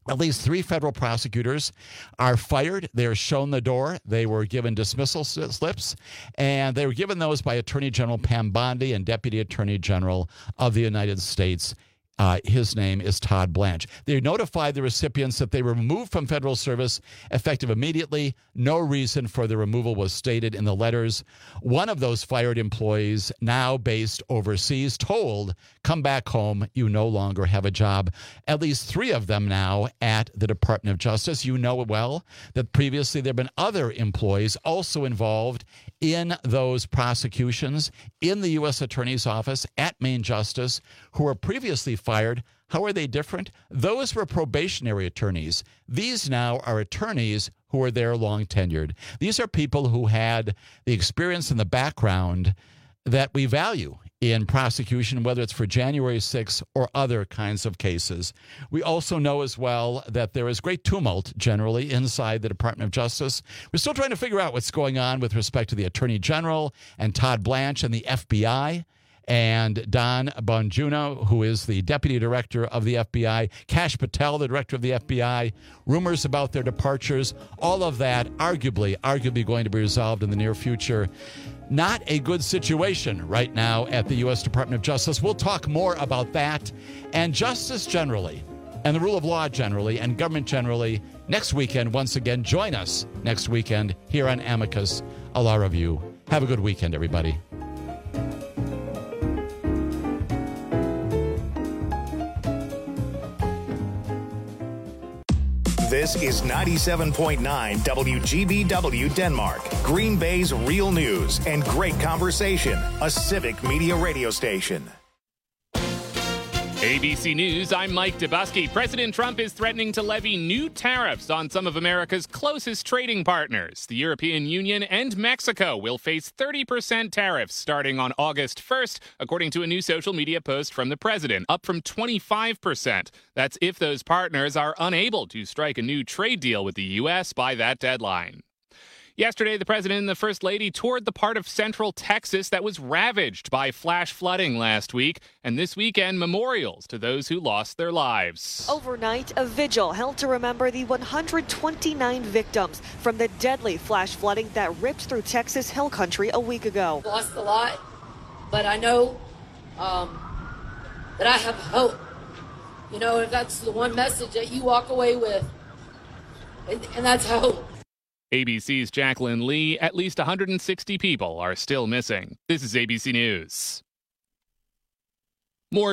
At least 3 federal prosecutors are fired. They are shown the door. They were given dismissal slips, and they were given those by Attorney General Pam Bondi and Deputy Attorney General of the United States. His name is Todd Blanche. They notified the recipients that they were removed from federal service effective immediately. No reason for the removal was stated in the letters. One of those fired employees, now based overseas, told, come back home, you no longer have a job. At least 3 of them now at the Department of Justice. You know well that previously there have been other employees also involved in those prosecutions in the U.S. Attorney's Office at Main Justice who were previously fired. How are they different? Those were probationary attorneys. These now are attorneys who are there long tenured. These are people who had the experience and the background that we value in prosecution, whether it's for January 6th or other kinds of cases. We also know as well that there is great tumult generally inside the Department of Justice. We're still trying to figure out what's going on with respect to the Attorney General and Todd Blanche and the FBI. And Don Bongiorno, who is the Deputy Director of the FBI, Kash Patel, the Director of the FBI, rumors about their departures, all of that arguably going to be resolved in the near future. Not a good situation right now at the U.S. Department of Justice. We'll talk more about that and justice generally and the rule of law generally and government generally next weekend. Once again, join us next weekend here on Amicus, a Law Review. Have a good weekend, everybody. This is 97.9 WGBW Denmark, Green Bay's real news and great conversation, a civic media radio station. ABC News, I'm Mike Dubusky. President Trump is threatening to levy new tariffs on some of America's closest trading partners. The European Union and Mexico will face 30% tariffs starting on August 1st, according to a new social media post from the president, up from 25%. That's if those partners are unable to strike a new trade deal with the U.S. by that deadline. Yesterday, the president and the first lady toured the part of central Texas that was ravaged by flash flooding last week, and this weekend, memorials to those who lost their lives. Overnight, a vigil held to remember the 129 victims from the deadly flash flooding that ripped through Texas Hill Country a week ago. Lost a lot, but I know that I have hope. You know, if that's the one message that you walk away with, and that's hope. ABC's Jacqueline Lee, at least 160 people are still missing. This is ABC News.